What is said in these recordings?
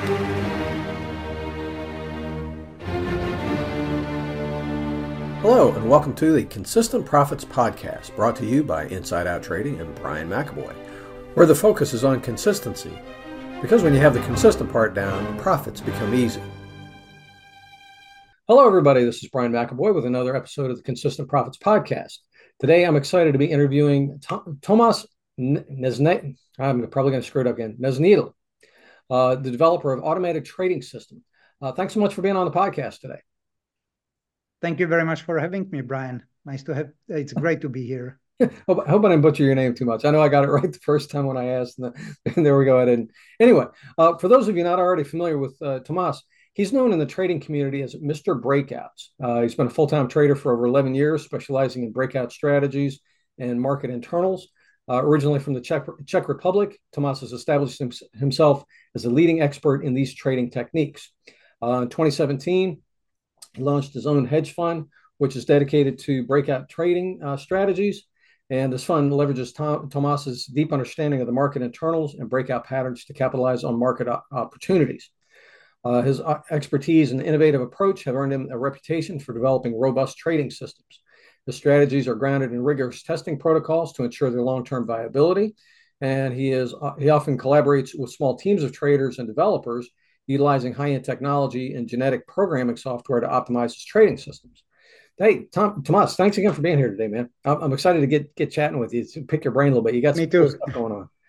Hello, and welcome to the Consistent Profits Podcast, brought to you by Inside Out Trading and Brian McAvoy, where the focus is on consistency. Because when you have the consistent part down, profits become easy. Hello, everybody. This is Brian McAvoy with another episode of the Consistent Profits Podcast. Today, I'm excited to be interviewing Tomas Nezneedl. I'm probably going to screw it up again. Nezneedl, the developer of Automated Trading System. Thanks so much for being on the podcast today. Thank you very much for having me, Brian. It's great to be here. I hope I didn't butcher your name too much. I know I got it right the first time when I asked, and there we go. I didn't. Anyway, for those of you not already familiar with Tomas, he's known in the trading community as Mr. Breakouts. He's been a full-time trader for over 11 years, specializing in breakout strategies and market internals. Originally from the Czech Republic, Tomas has established himself as a leading expert in these trading techniques. In 2017, he launched his own hedge fund, which is dedicated to breakout trading strategies. And this fund leverages Tomas's deep understanding of the market internals and breakout patterns to capitalize on market opportunities. His expertise and innovative approach have earned him a reputation for developing robust trading systems. His strategies are grounded in rigorous testing protocols to ensure their long-term viability. And he often collaborates with small teams of traders and developers, utilizing high-end technology and genetic programming software to optimize his trading systems. Hey, Tomas, thanks again for being here today, man. I'm excited to get chatting with you, to pick your brain a little bit. You got some cool stuff going on.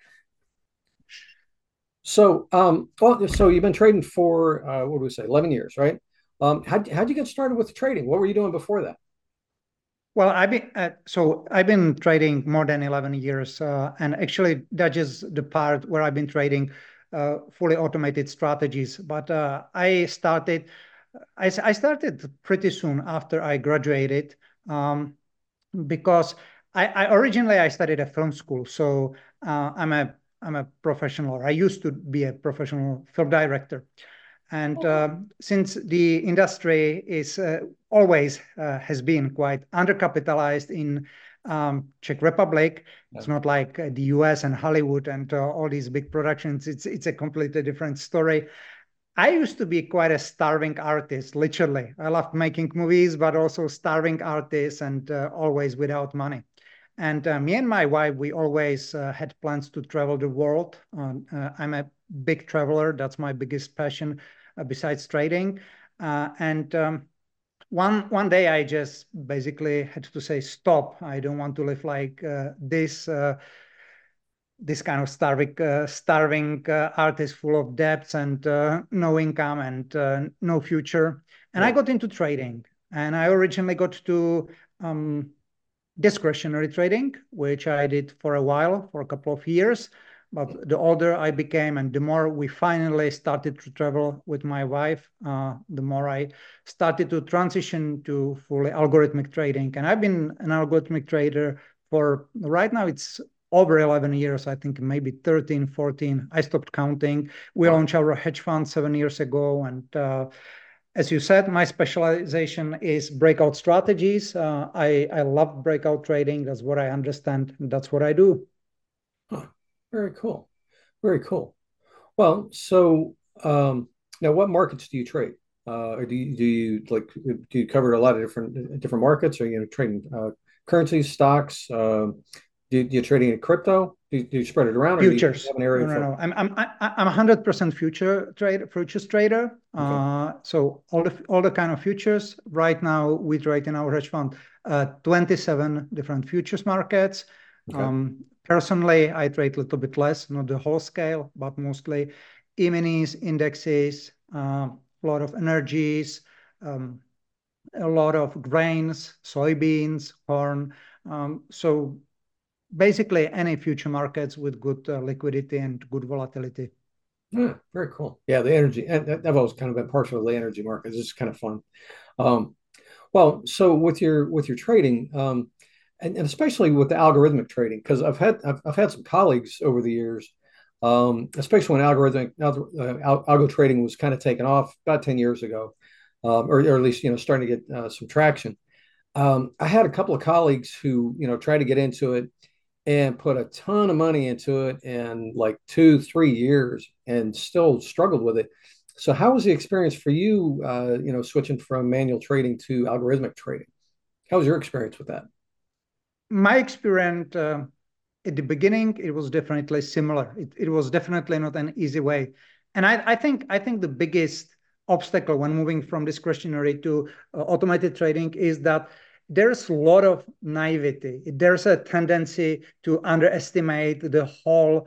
So, so you've been trading for, 11 years, right? How'd you get started with the trading? What were you doing before that? Well, I've been trading more than 11 years, and actually that is the part where I've been trading fully automated strategies. But I started pretty soon after I graduated, because I originally studied at film school, so I'm a professional. I used to be a professional film director, and since the industry is always has been quite undercapitalized in Czech Republic. It's not like the US and Hollywood and all these big productions. It's a completely different story. I used to be quite a starving artist, literally. I loved making movies, but also starving artist and always without money. And me and my wife, we always had plans to travel the world. I'm a big traveler. That's my biggest passion besides trading. One day I just basically had to say, stop. I don't want to live like this kind of starving artist full of debts and no income and no future. And I got into trading. And I originally got to discretionary trading, which I did for a while, for a couple of years. But the older I became and the more we finally started to travel with my wife, the more I started to transition to fully algorithmic trading. And I've been an algorithmic trader for right now, it's over 11 years, I think maybe 13, 14. I stopped counting. We launched our hedge fund 7 years ago. And as you said, my specialization is breakout strategies. I love breakout trading. That's what I understand. That's what I do. Huh. Very cool. Very cool. Well, so now what markets do you trade? Or do you cover a lot of different markets? Or you trading currencies, stocks? Do you trading in crypto? Do you spread it around? Futures. Or do you have an area? No. I'm 100% futures trader. Okay. So all the kind of futures. Right now we trade in our hedge fund 27 different futures markets. Okay. Personally, I trade a little bit less, not the whole scale, but mostly E-minis, indexes, a lot of energies, a lot of grains, soybeans, corn. So basically any future markets with good liquidity and good volatility. Yeah, very cool. Yeah, the energy. I've always kind of been partial to the energy markets. It's just kind of fun. Well, so with your trading, and especially with the algorithmic trading, because I've had some colleagues over the years, especially when algo trading was kind of taken off about 10 years ago, or at least starting to get some traction. I had a couple of colleagues who tried to get into it, and put a ton of money into it in like 2, 3 years and still struggled with it. So how was the experience for you, switching from manual trading to algorithmic trading? How was your experience with that? My experience at the beginning, it was definitely similar. It was definitely not an easy way. And I think the biggest obstacle when moving from discretionary to automated trading is that there's a lot of naivety. There's a tendency to underestimate the whole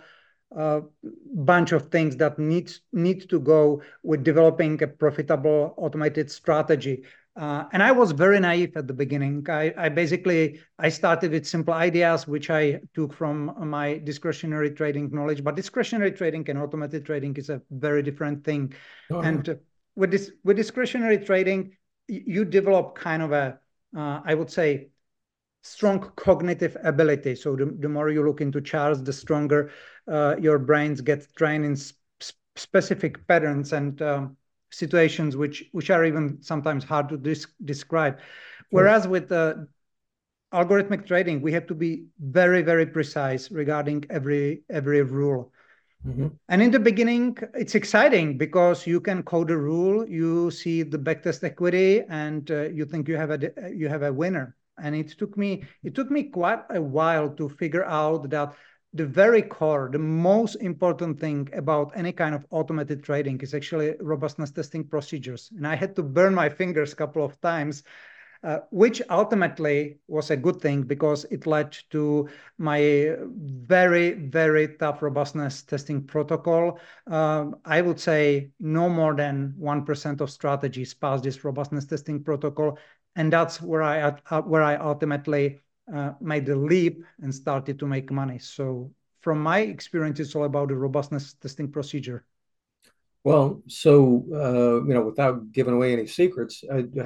bunch of things that need to go with developing a profitable automated strategy. And I was very naive at the beginning. I basically I started with simple ideas, which I took from my discretionary trading knowledge. But discretionary trading and automated trading is a very different thing. Oh, yeah. And with discretionary trading, you develop kind of a I would say strong cognitive ability. So the more you look into charts, the stronger your brains get trained in specific patterns and situations which are even sometimes hard to describe. Sure. Whereas with algorithmic trading, we have to be very, very precise regarding every rule. Hmm. And in the beginning, it's exciting because you can code a rule, you see the backtest equity, and you think you have a winner. And it took me quite a while to figure out that the very core, the most important thing about any kind of automated trading is actually robustness testing procedures. And I had to burn my fingers a couple of times, which ultimately was a good thing because it led to my very, very tough robustness testing protocol. I would say no more than 1% of strategies pass this robustness testing protocol. And that's where I ultimately made the leap and started to make money. So from my experience, it's all about the robustness testing procedure. Well, so without giving away any secrets,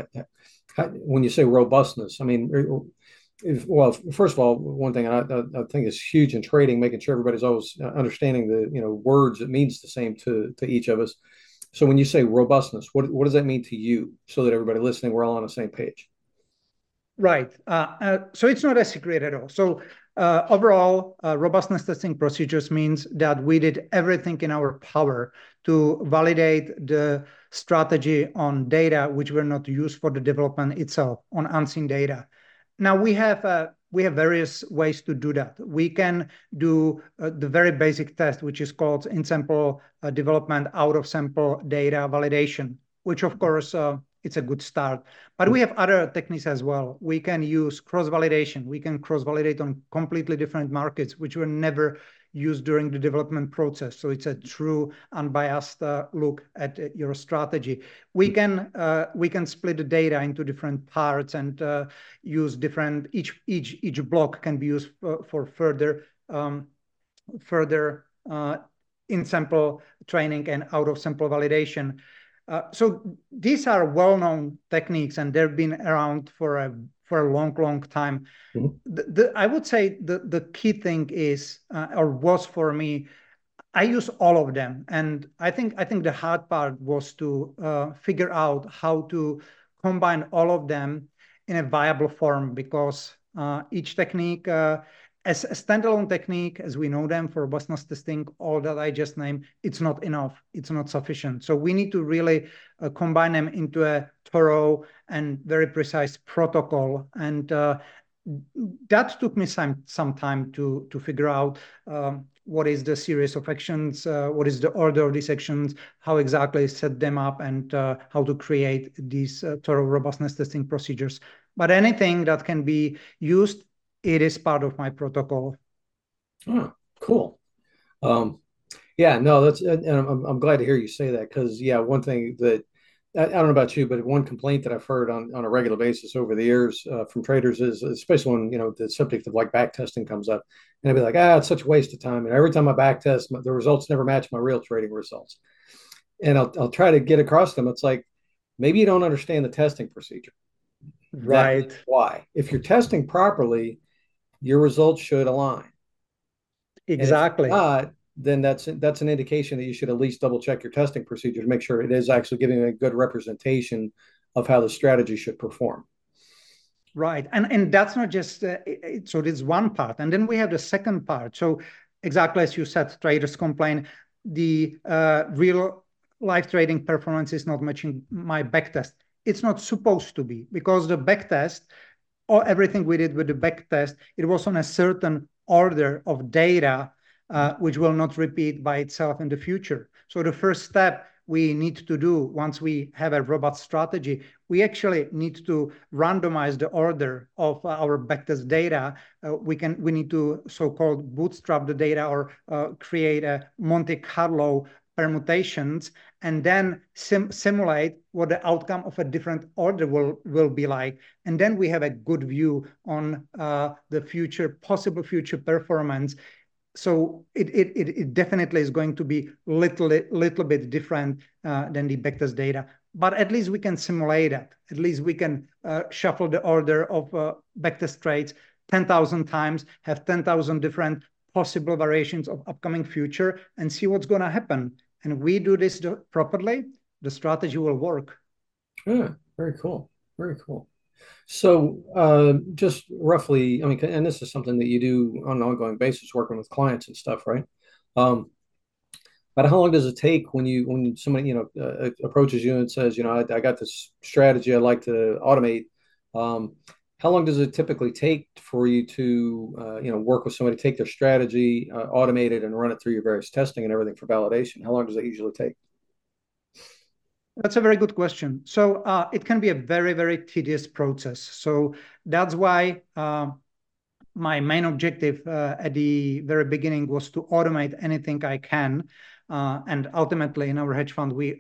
when you say robustness, I mean, well, first of all, one thing I think is huge in trading, making sure everybody's always understanding the words. It means the same to each of us. So when you say robustness, what does that mean to you, so that everybody listening, we're all on the same page? Right. So it's not a secret at all. So overall, robustness testing procedures means that we did everything in our power to validate the strategy on data which were not used for the development itself, on unseen data. Now we have various ways to do that. We can do the very basic test, which is called in-sample development out of sample data validation, which of course it's a good start. But we have other techniques as well. We can use cross-validation. We can cross-validate on completely different markets, which were never used during the development process. So it's a true unbiased look at your strategy. We can split the data into different parts and use different. Each block can be used for further in sample training and out of sample validation. So these are well-known techniques, and they've been around for a long, long time. Mhm. I would say the key thing is, or was for me, I use all of them, and I think the hard part was to figure out how to combine all of them in a viable form because each technique, as a standalone technique, as we know them for robustness testing, all that I just named, it's not enough. It's not sufficient. So we need to really combine them into a thorough and very precise protocol, and that took me some time to figure out what is the series of actions, what is the order of these actions, how exactly set them up, and how to create these thorough robustness testing procedures. But anything that can be used, it is part of my protocol. Oh, cool. Um, Yeah, no, and I'm glad to hear you say that, because yeah, one thing that I don't know about you, but one complaint that I've heard on a regular basis over the years from traders is, especially when the subject of like back testing comes up, and I'd be like, it's such a waste of time, and every time I back test, the results never match my real trading results, and I'll try to get across them. It's like, maybe you don't understand the testing procedure. That's Right. why. If you're testing properly, your results should align. And if Exactly. not, then that's an indication that you should at least double check your testing procedure to make sure it is actually giving a good representation of how the strategy should perform. Right. And that's not just, so this one part. And then we have the second part. So exactly as you said, traders complain, the real life trading performance is not matching my backtest. It's not supposed to be, because the backtest, or everything we did with the backtest, it was on a certain order of data, which will not repeat by itself in the future. So the first step we need to do once we have a robust strategy, we actually need to randomize the order of our backtest data. We need to so-called bootstrap the data, or create a Monte Carlo permutations, and then simulate what the outcome of a different order will be like. And then we have a good view on the possible future performance. So it definitely is going to be little bit different than the backtest data. But at least we can simulate that. At least we can shuffle the order of backtest trades 10,000 times, have 10,000 different possible variations of upcoming future, and see what's going to happen. And we do this properly, the strategy will work. Yeah, very cool. Very cool. So, just roughly, I mean, and this is something that you do on an ongoing basis, working with clients and stuff, right? But how long does it take when somebody approaches you and says, I got this strategy I'd like to automate? How long does it typically take for you to work with somebody, take their strategy, automate it, and run it through your various testing and everything for validation? How long does that usually take? That's a very good question. So it can be a very, very tedious process. So that's why my main objective at the very beginning was to automate anything I can. And ultimately, in our hedge fund, we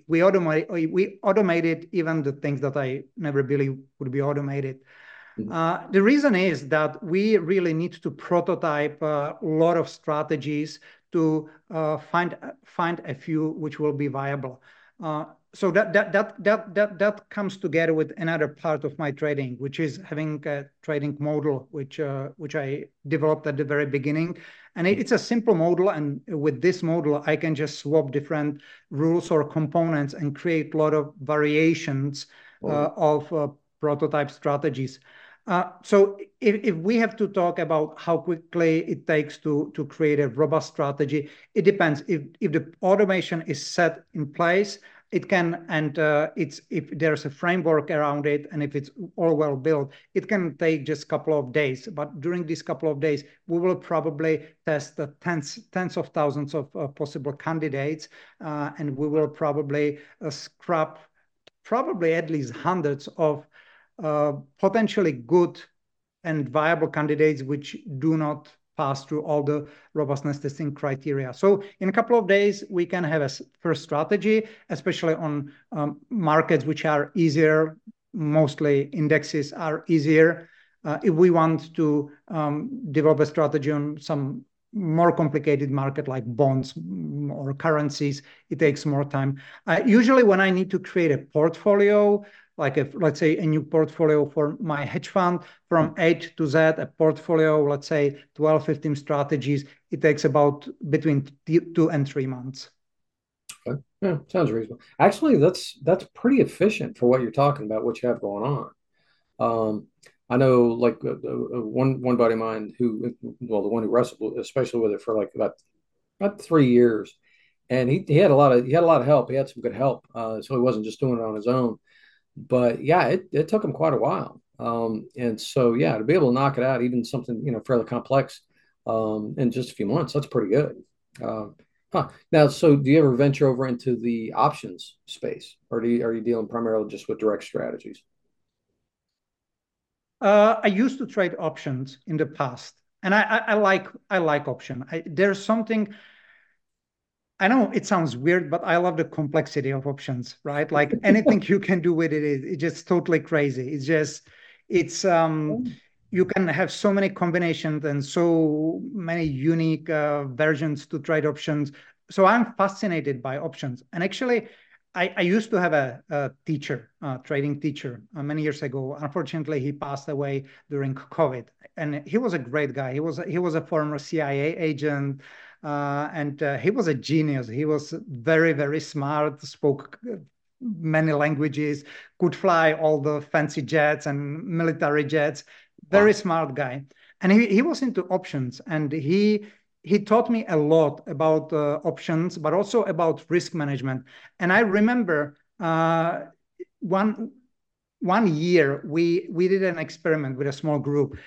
automated even the things that I never believed would be automated. The reason is that we really need to prototype a lot of strategies to find a few which will be viable. So that comes together with another part of my trading, which is having a trading model, which I developed at the very beginning. And it's a simple model, and with this model, I can just swap different rules or components and create a lot of variations of prototype strategies. So if we have to talk about how quickly it takes to create a robust strategy, it depends. If the automation is set in place, it can, and if there's a framework around it, and if it's all well built, it can take just a couple of days. But during these couple of days, we will probably test the tens of thousands of possible candidates, and we will probably scrap probably at least hundreds of potentially good and viable candidates which do not pass through all the robustness testing criteria. So in a couple of days, we can have a first strategy, especially on markets which are easier. Mostly indexes are easier. If we want to develop a strategy on some more complicated market like bonds or currencies, it takes more time. Usually when I need to create a portfolio, like let's say a new portfolio for my hedge fund from A to Z, a portfolio, let's say 12, 15 strategies, it takes about between 2 and 3 months. Okay. Yeah, sounds reasonable. Actually, that's pretty efficient for what you're talking about, what you have going on. I know, like one buddy of mine the one who wrestled especially with it for like about 3 years, and he had a lot of help. He had some good help, so he wasn't just doing it on his own. But yeah, it took him quite a while. And so yeah, to be able to knock it out, even something fairly complex, in just a few months, that's pretty good. Now, so do you ever venture over into the options space, or are you dealing primarily just with direct strategies? I used to trade options in the past, and I like option. There's something. I know it sounds weird, but I love the complexity of options, right? Like anything you can do with it is just totally crazy. It's you can have so many combinations and so many unique versions to trade options. So I'm fascinated by options. And actually, I used to have a teacher, trading teacher, many years ago. Unfortunately, he passed away during COVID, and he was a great guy. He was a former CIA agent. And he was a genius. He was very, very smart, spoke many languages, could fly all the fancy jets and military jets. Wow. Very smart guy. And he was into options, and he taught me a lot about options, but also about risk management. And I remember one year we did an experiment with a small group.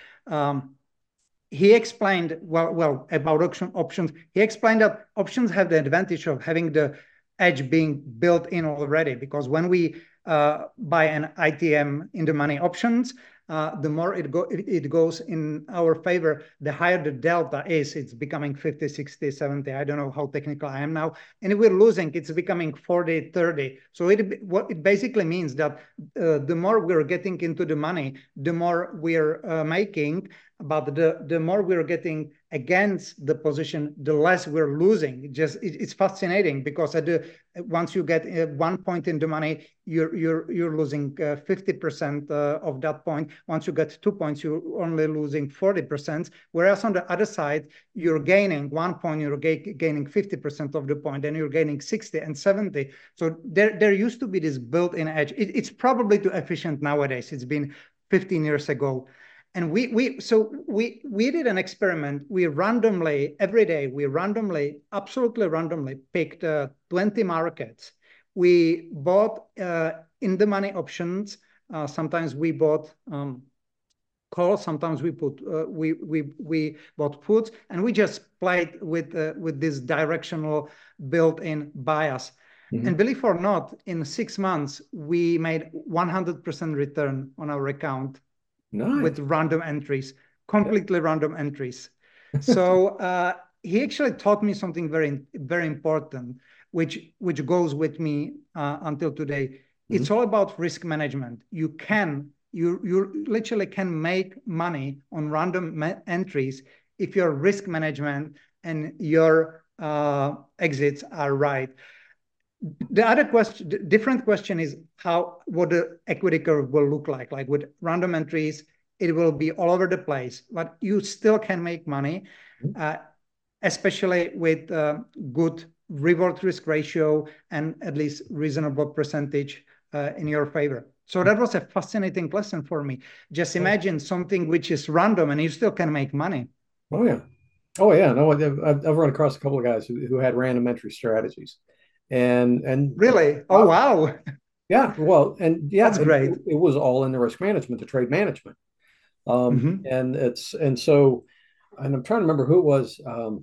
He explained about options. He explained that options have the advantage of having the edge being built in already, because when we buy an ITM in the money options, the more it goes in our favor, the higher the delta is. It's becoming 50, 60, 70. I don't know how technical I am now. And if we're losing, it's becoming 40, 30. So what it basically means that the more we're getting into the money, the more we're making, but the more we're getting against the position, the less we're losing. It's fascinating, because once you get 1 point in the money, you're losing 50% of that point. Once you get 2 points, you're only losing 40%. Whereas on the other side, you're gaining 1 point, you're gaining 50% of the point, and you're gaining 60 and 70. So there used to be this built-in edge. It's probably too efficient nowadays. It's been 15 years ago. And we did an experiment. We randomly, every day, absolutely randomly picked 20 markets. We bought in the money options. Sometimes we bought calls. Sometimes we bought puts, and we just played with this directional built-in bias. Mm-hmm. And believe it or not, in 6 months, we made 100% return on our account. Nice. With random entries, completely random entries. So he actually taught me something very, very important, which goes with me until today. Mm-hmm. It's all about risk management. You literally can make money on random entries if your risk management and your exits are right. The other different question is what the equity curve will look like. Like with random entries, it will be all over the place, but you still can make money, especially with good reward risk ratio and at least reasonable percentage in your favor. So that was a fascinating lesson for me. Just imagine something which is random and you still can make money. Oh yeah. Oh yeah. No, I've run across a couple of guys who had random entry strategies. And really, oh wow, yeah, well, and yeah, that's great. It was all in the risk management, the trade management, and so I'm trying to remember who it was.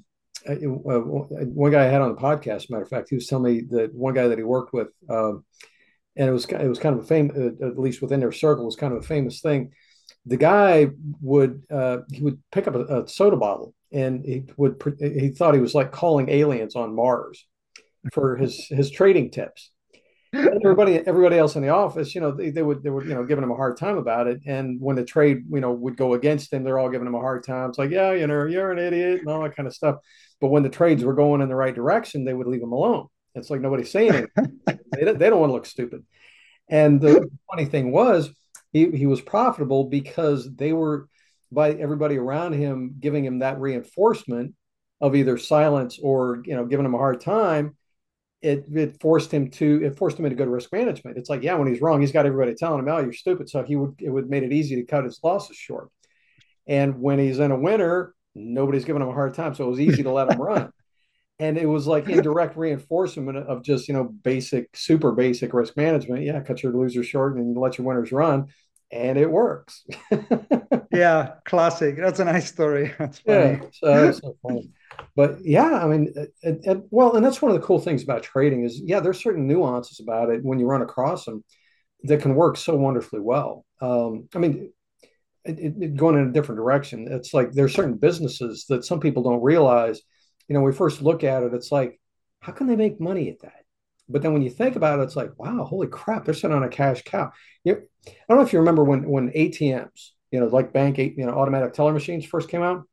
One guy I had on the podcast, matter of fact, he was telling me that one guy that he worked with, and it was kind of a famous, at least within their circle, was kind of a famous thing. The guy would pick up a soda bottle, and he thought he was like calling aliens on Mars for his trading tips. And everybody else in the office, they were giving him a hard time about it. And when the trade, would go against him, they're all giving him a hard time. It's like, yeah, you're an idiot and all that kind of stuff. But when the trades were going in the right direction, they would leave him alone. It's like nobody's saying anything. they don't want to look stupid. And the funny thing was, he was profitable because they were, by everybody around him, giving him that reinforcement of either silence or giving him a hard time. It forced him into good risk management. It's like, yeah, when he's wrong, he's got everybody telling him, "Oh, you're stupid." So it would made it easy to cut his losses short. And when he's in a winner, nobody's giving him a hard time, so it was easy to let him run. And it was like indirect reinforcement of just super basic risk management. Yeah, cut your losers short and let your winners run, and it works. Yeah, classic. That's a nice story. That's funny. Yeah, so funny. But yeah, I mean, and that's one of the cool things about trading is, yeah, there's certain nuances about it when you run across them that can work so wonderfully well. I mean, going in a different direction, it's like there's certain businesses that some people don't realize. We first look at it, it's like, how can they make money at that? But then when you think about it, it's like, wow, holy crap, they're sitting on a cash cow. I don't know if you remember when ATMs, like automatic teller machines first came out.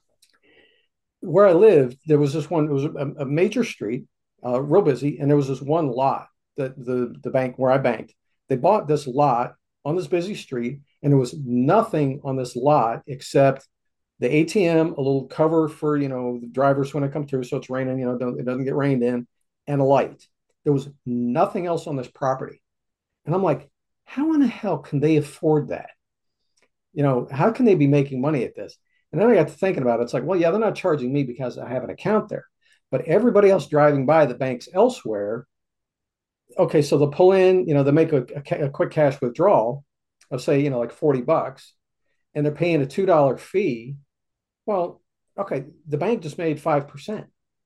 Where I lived, there was this one. It was a major street, real busy, and there was this one lot that the bank where I banked. They bought this lot on this busy street, and there was nothing on this lot except the ATM, a little cover for the drivers when they come through, so it's raining, it doesn't get rained in, and a light. There was nothing else on this property. And I'm like, how in the hell can they afford that? How can they be making money at this? And then I got to thinking about it. It's like, well, yeah, they're not charging me because I have an account there, but everybody else driving by the banks elsewhere, okay, so they'll pull in, they make a quick cash withdrawal of say, like $40, and they're paying a $2 fee. Well, okay, the bank just made 5%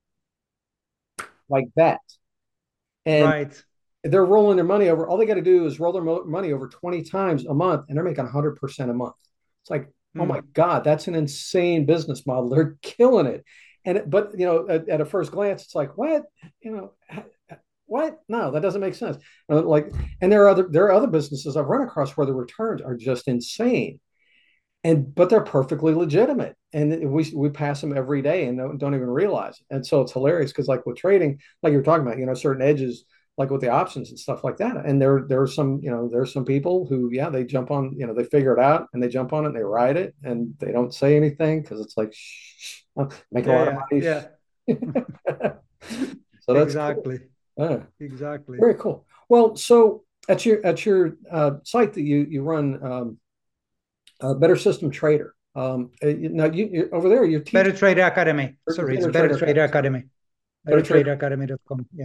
like that. And Right. they're rolling their money over. All they got to do is roll their money over 20 times a month, and they're making 100% a month. It's like, oh my Hmm. God, that's an insane business model. They're killing it. But at a first glance, it's like, what? What? No, that doesn't make sense. And there are other businesses I've run across where the returns are just insane, but they're perfectly legitimate, and we pass them every day and don't even realize it. And so it's hilarious because like with trading, like you're talking about, certain edges, like with the options and stuff like that. And there are some, there's some people who, yeah, they jump on, they figure it out and they jump on it and they ride it and they don't say anything because it's like, shh, make a lot of Yeah, money. yeah, yeah. So that's cool. Exactly. Yeah, Exactly. very cool. Well, so at your site that you run, Better System Trader. Now you over there, you're Better teaching Trader Academy. Sorry, it's Better Better Trader Trader Academy. Sorry, Academy. Better Trader. BetterTraderAcademy.com. Yeah.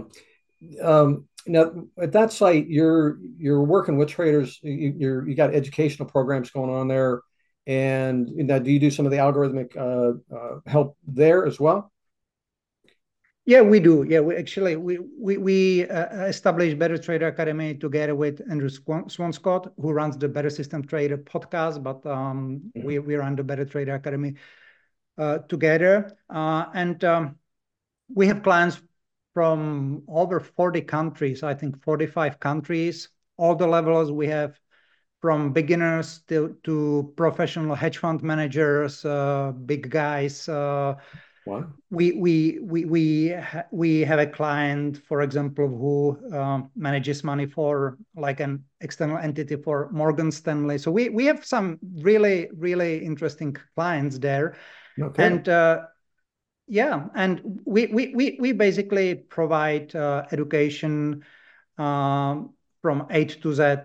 Now at that site, you're working with traders. You got educational programs going on there, and now do you do some of the algorithmic help there as well? Yeah, we do. Yeah, we established Better Trader Academy together with Andrew Swanscott, who runs the Better System Trader podcast. But Mhm. we run the Better Trader Academy together, and we have clients from over 40 countries. I think 45 countries. All the levels we have, from beginners to professional hedge fund managers, big guys. Wow. We have a client, for example, who manages money for like an external entity for Morgan Stanley. So we have some really interesting clients there, Okay. and yeah, and we basically provide education from A to Z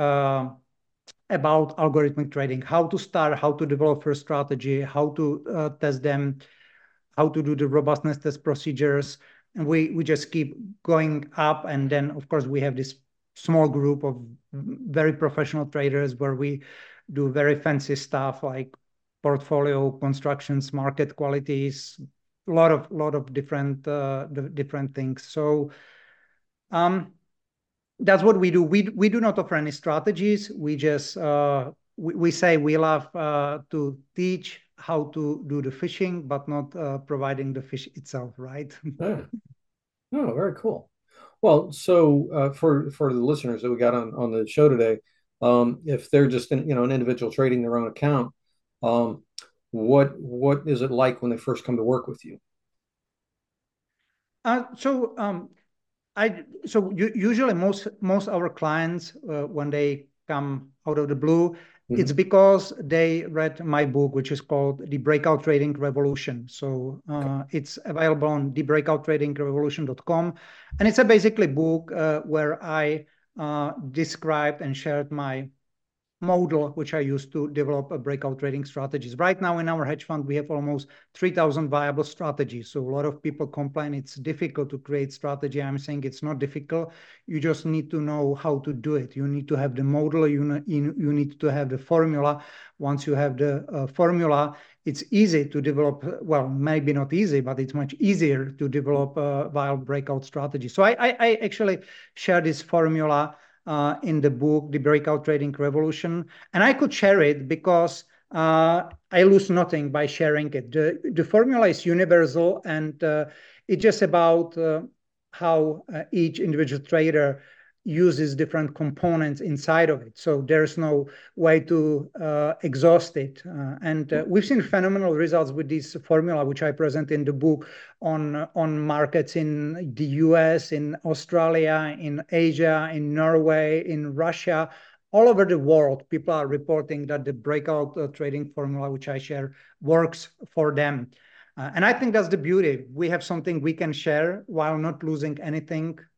about algorithmic trading, how to start, how to develop your strategy, how to test them, how to do the robustness test procedures. And we just keep going up. And then, of course, we have this small group of very professional traders where we do very fancy stuff like portfolio constructions, market qualities, a lot of different things. So um, that's what we do. We do not offer any strategies. We just we say we love to teach how to do the fishing, but not providing the fish itself, right? Yeah. Oh, very cool. Well, so for the listeners that we got on the show today, if they're just an individual trading their own account, um, what is it like when they first come to work with you? So usually most our clients when they come out of the blue, it's Mhm. because they read my book, which is called The Breakout Trading Revolution. So Okay. it's available on thebreakouttradingrevolution.com, and it's a basically book where I described and shared my model which I use to develop a breakout trading strategies. Right now in our hedge fund, we have almost 3,000 viable strategies. So a lot of people complain it's difficult to create strategy. I'm saying it's not difficult. You just need to know how to do it. You need to have the model. You need to have the formula. Once you have the formula, it's easy to develop, well, maybe not easy, but it's much easier to develop a viable breakout strategy. So I actually share this formula in the book, The Breakout Trading Revolution. And I could share it because I lose nothing by sharing it. The formula is universal, and it's just about how each individual trader uses different components inside of it. So there's no way to exhaust it. And we've seen phenomenal results with this formula, which I present in the book on markets in the US, in Australia, in Asia, in Norway, in Russia. All over the world, people are reporting that the breakout trading formula, which I share, works for them. And I think that's the beauty. We have something we can share while not losing anything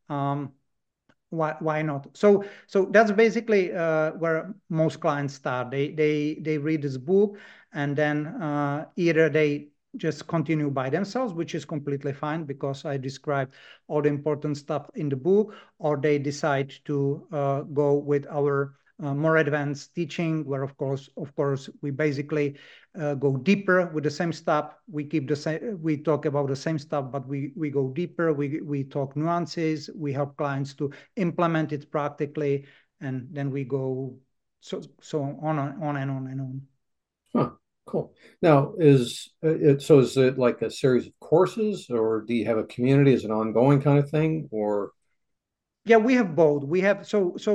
Why not? So that's basically where most clients start. They read this book, and then either they just continue by themselves, which is completely fine because I described all the important stuff in the book, or they decide to go with our more advanced teaching, where of course, we basically go deeper with the same stuff. We keep the same. We talk about the same stuff, but we go deeper. We talk nuances. We help clients to implement it practically, and then we go so on and on and on. Huh, cool. Now, is it like a series of courses, or do you have a community as an ongoing kind of thing, or? Yeah, we have both. We have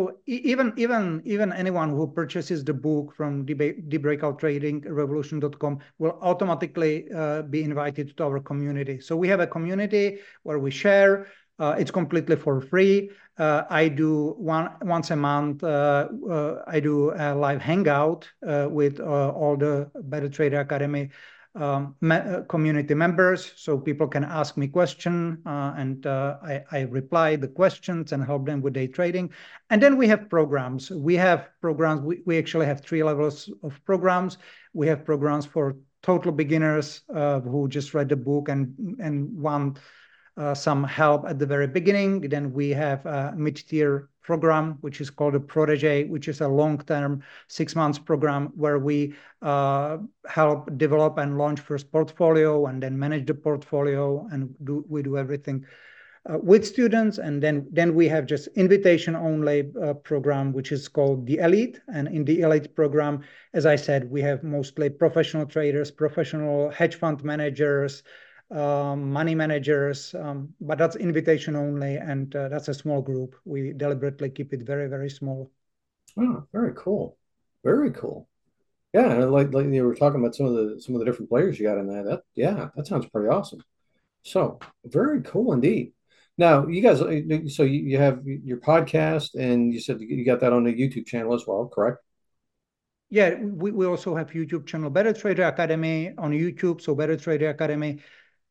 even anyone who purchases the book from the Breakout Trading Revolution.com will automatically be invited to our community. So we have a community where we share. It's completely for free. I do once a month. I do a live hangout with all the Better Trader Academy community members, so people can ask me questions, and I reply the questions and help them with day trading. And then we have programs. We actually have 3 levels of programs. We have programs for total beginners who just read the book and want some help at the very beginning. Then we have a mid-tier program, which is called a Protege, which is a long-term 6 months program where we help develop and launch first portfolio and then manage the portfolio, and we do everything with students. And then we have just invitation only program, which is called the Elite. And in the Elite program, as I said, we have mostly professional traders, professional hedge fund managers, money managers, but that's invitation only, and that's a small group. We deliberately keep it very, very small. Oh, very cool. Very cool. Yeah, and like you were talking about some of the different players you got in there. Yeah, that sounds pretty awesome. So very cool indeed. Now, you guys, so you have your podcast, and you said you got that on the YouTube channel as well, correct? Yeah, we also have YouTube channel Better Trader Academy on YouTube. So Better Trader Academy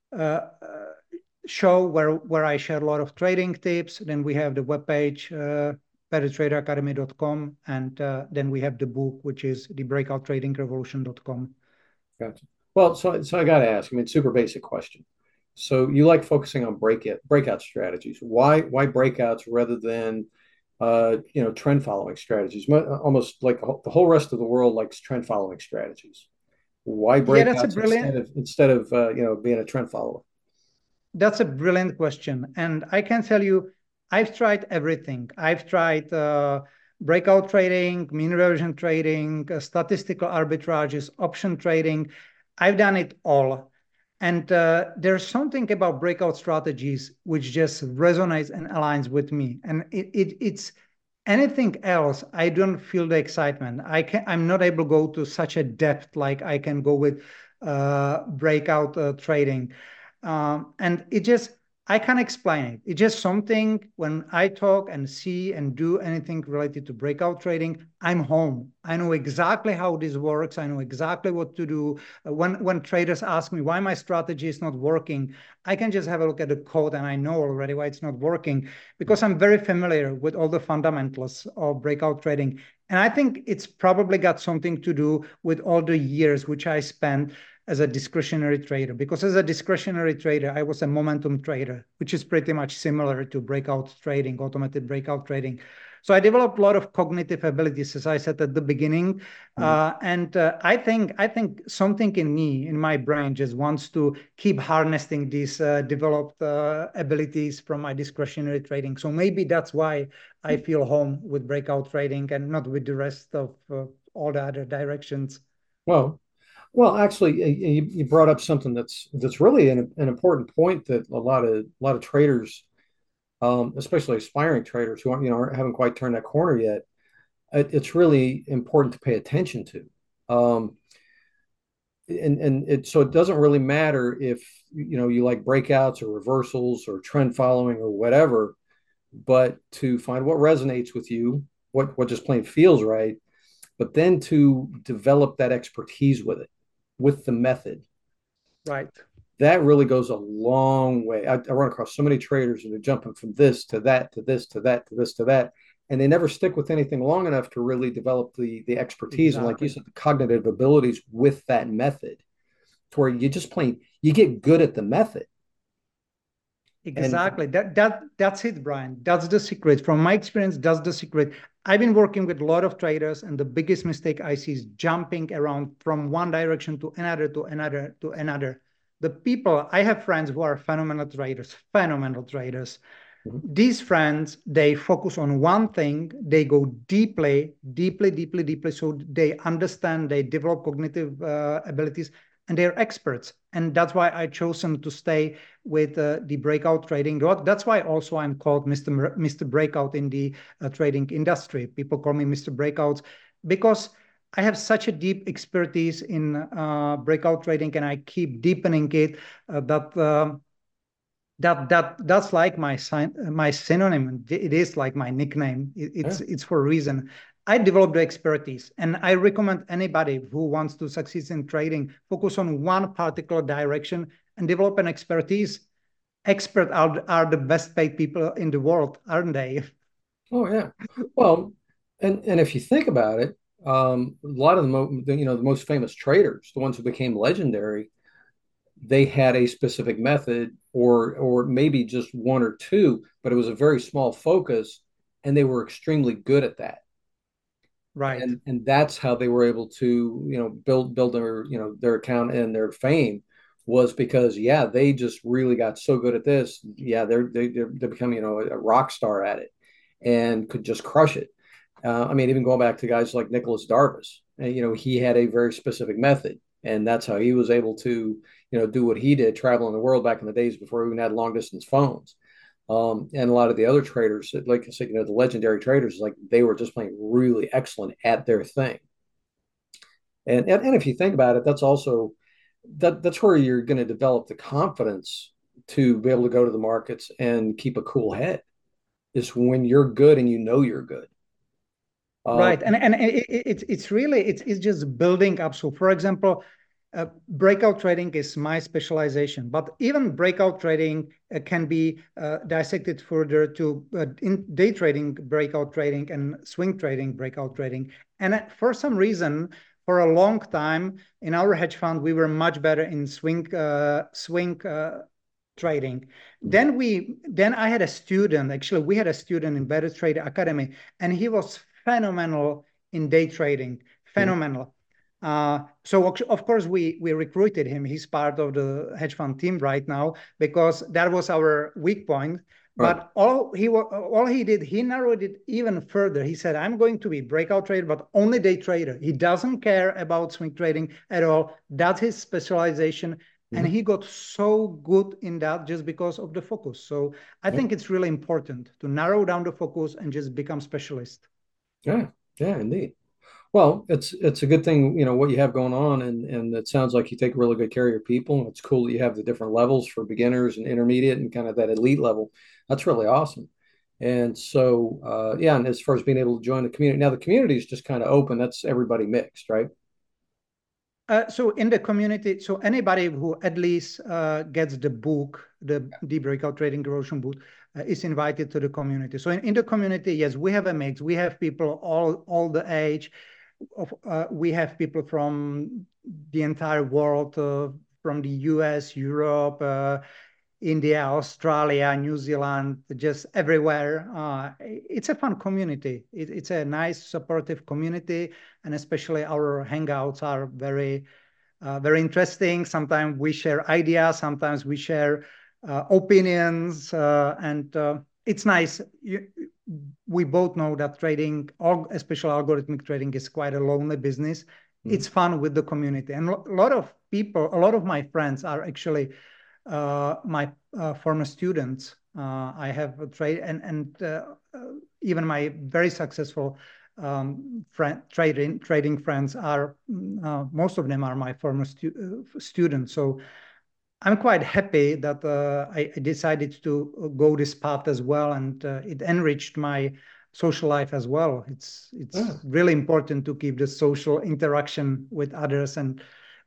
show where I share a lot of trading tips. Then we have the webpage, bettertraderacademy.com, and then we have the book, which is the breakouttradingrevolution.com. Gotcha. Well, so I got to ask. I mean, super basic question. So you like focusing on breakout strategies. Why breakouts rather than trend following strategies? Almost like the whole rest of the world likes trend following strategies. Why Yeah, that's a breakouts brilliant instead of being a trend follower? That's a brilliant question. And I can tell you, I've tried everything. I've tried breakout trading, mean reversion trading, statistical arbitrages, option trading. I've done it all. And there's something about breakout strategies which just resonates and aligns with me. And it's anything else, I don't feel the excitement. I'm not able to go to such a depth like I can go with breakout trading. And I can't explain it. It's just something when I talk and see and do anything related to breakout trading, I'm home. I know exactly how this works. I know exactly what to do. When traders ask me why my strategy is not working, I can just have a look at the code and I know already why it's not working because I'm very familiar with all the fundamentals of breakout trading. And I think it's probably got something to do with all the years which I spent as a discretionary trader, because as a discretionary trader, I was a momentum trader, which is pretty much similar to breakout trading, automated breakout trading. So I developed a lot of cognitive abilities, as I said at the beginning, and I think something in me, in my brain, just wants to keep harnessing these developed abilities from my discretionary trading. So maybe that's why I feel home with breakout trading and not with the rest of all the other directions. Well, Well, actually, you brought up something that's really an important point that a lot of traders, especially aspiring traders who haven't quite turned that corner yet, it's really important to pay attention to. Um, so it doesn't really matter if you like breakouts or reversals or trend following or whatever, but to find what resonates with you, what just plain feels right, but then to develop that expertise with it, with the method. Right. that really goes a long way. I run across so many traders that are jumping from this to that to this to that to this to that, and they never stick with anything long enough to really develop the expertise and, like you Exactly. said, the cognitive abilities with that method, to where you just plain you get good at the method. And Exactly. That's it, Brian. That's the secret. From my experience, that's the secret. I've been working with a lot of traders, and the biggest mistake I see is jumping around from one direction to another, to another, to another. The people, I have friends who are phenomenal traders, phenomenal traders. mhm, These friends, they focus on one thing, they go deeply, deeply, deeply, deeply, so they understand, they develop cognitive abilities, and they're experts. And that's why I chosen to stay with the breakout trading. That's why also I'm called Mr. Breakout in the trading industry. People call me Mr. Breakouts because I have such a deep expertise in breakout trading, and I keep deepening it. That's like my synonym. It is like my nickname. yeah. It's for a reason. I developed the expertise, and I recommend anybody who wants to succeed in trading focus on one particular direction and develop an expertise. Experts are the best paid people in the world, aren't they? Oh yeah. Well, and if you think about it, a lot of the most famous traders, the ones who became legendary, they had a specific method, or maybe just one or two, but it was a very small focus, and they were extremely good at that. Right. And that's how they were able to, build their, their account and their fame, was because, yeah, they just really got so good at this. Yeah, they're becoming, a rock star at it, and could just crush it. I mean, even going back to guys like Nicholas Darvis, he had a very specific method, and that's how he was able to, do what he did, traveling the world back in the days before we even had long distance phones. And a lot of the other traders, like I said, the legendary traders, like they were just playing really excellent at their thing. And if you think about it, that's also that's where you're going to develop the confidence to be able to go to the markets and keep a cool head. Is when you're good and you're good. Uh, Right, and it's really it's just building up. So, for example, breakout trading is my specialization, but even breakout trading can be dissected further to in day trading, breakout trading, and swing trading, breakout trading. And for some reason, for a long time in our hedge fund, we were much better in swing trading. Then I had a student. Actually, we had a student in Better Trade Academy, and he was phenomenal in day trading. Phenomenal. So of course we recruited him. He's part of the hedge fund team right now because that was our weak point. right. But all he did, he narrowed it even further. He said, "I'm going to be breakout trader, but only day trader." He doesn't care about swing trading at all. That's his specialization, and Mhm. he got so good in that just because of the focus. So I Yeah. think it's really important to narrow down the focus and just become specialist. Yeah. Yeah. Indeed. Well, it's a good thing, what you have going on, and it sounds like you take really good care of your people. It's cool that you have the different levels for beginners and intermediate and kind of that elite level. That's really awesome. And so, yeah, and as far as being able to join the community, now the community is just kind of open. That's everybody mixed, right? So in the community, so anybody who at least gets the book, the Breakout Trading Erosion book, is invited to the community. So in the community, yes, we have a mix. We have people all the age. We have people from the entire world, from the US, Europe, India, Australia, New Zealand, just everywhere. It's a fun community. It's a nice, supportive community, and especially our hangouts are very interesting. Sometimes we share ideas, sometimes we share opinions, and it's nice. We both know that trading, especially algorithmic trading, is quite a lonely business. Mhm. It's fun with the community, and a lot of people, a lot of my friends are actually my former students. I have a trade even my very successful trading friends are most of them are my former students. So I'm quite happy that I decided to go this path as well, and it enriched my social life as well. It's Yeah. really important to keep the social interaction with others and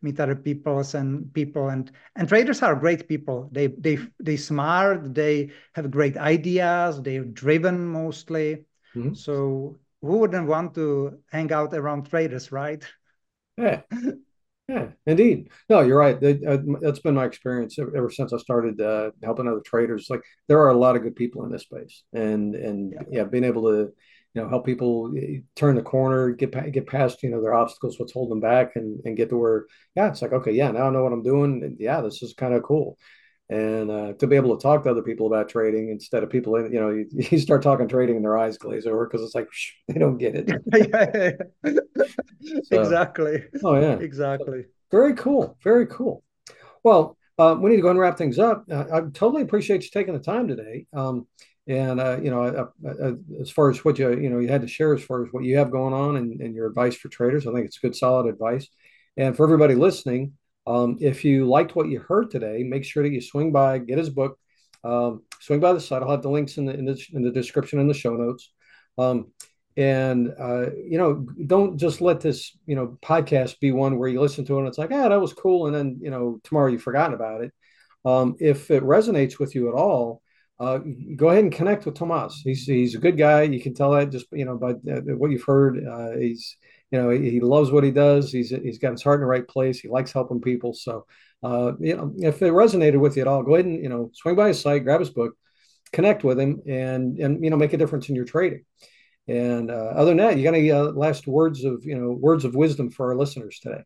meet other people, and traders are great people. They smart, they have great ideas, they're driven mostly. Mm-hmm. So who wouldn't want to hang out around traders, right? Yeah. Yeah, indeed. No, you're right. That's been my experience ever since I started helping other traders. Like there are a lot of good people in this space, and yeah, being able to, help people turn the corner, get past, their obstacles, what's holding them back, and get to where, yeah, it's like, okay, yeah, now I know what I'm doing, and yeah, this is kind of cool. And to be able to talk to other people about trading instead of people, you start talking trading and their eyes glaze over because it's like they don't get it. So, Exactly. oh yeah, so, Exactly. very cool, very cool. Well, we need to go and wrap things up. I totally appreciate you taking the time today. And as far as what you had to share as far as what you have going on and your advice for traders, I think it's good, solid advice. And for everybody listening, if you liked what you heard today, make sure that you swing by, get his book, swing by the site. I'll have the links in the description and the show notes. And don't just let this podcast be one where you listen to it and it's like, that was cool, and then tomorrow you've forgotten about it. If it resonates with you at all, go ahead and connect with Tomas. He's a good guy. You can tell that just by what you've heard. He loves what he does. He's got his heart in the right place. He likes helping people. So if it resonated with you at all, go ahead and swing by his site, grab his book, connect with him, and make a difference in your trading. And other than that, you got any last words of wisdom for our listeners today?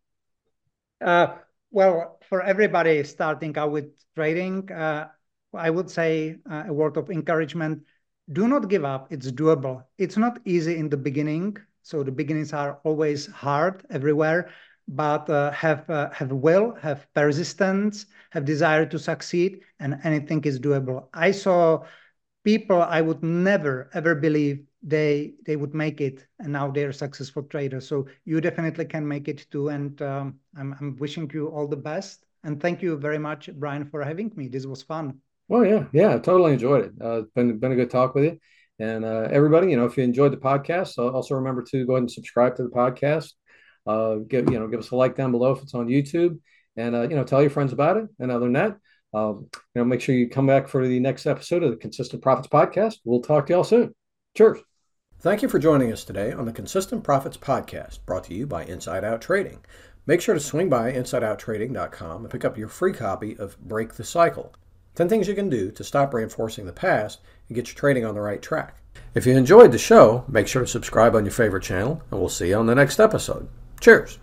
Well, for everybody starting out with trading, I would say a word of encouragement: do not give up. It's doable. It's not easy in the beginning, so the beginnings are always hard everywhere. But have will, have persistence, have desire to succeed, and anything is doable. I saw people I would never ever believe they would make it, and now they're successful traders. So you definitely can make it too. And I'm wishing you all the best. And thank you very much, Brian, for having me. This was fun. Well, yeah, I totally enjoyed it. It's been a good talk with you. And everybody, if you enjoyed the podcast, also remember to go ahead and subscribe to the podcast. Give us a like down below if it's on YouTube, and tell your friends about it. And other than that, make sure you come back for the next episode of the Consistent Profits Podcast. We'll talk to y'all soon. Cheers. Thank you for joining us today on the Consistent Profits Podcast, brought to you by Inside Out Trading. Make sure to swing by InsideOutTrading.com and pick up your free copy of Break the Cycle: 10 things you can do to stop reinforcing the past and get your trading on the right track. If you enjoyed the show, make sure to subscribe on your favorite channel, and we'll see you on the next episode. Cheers.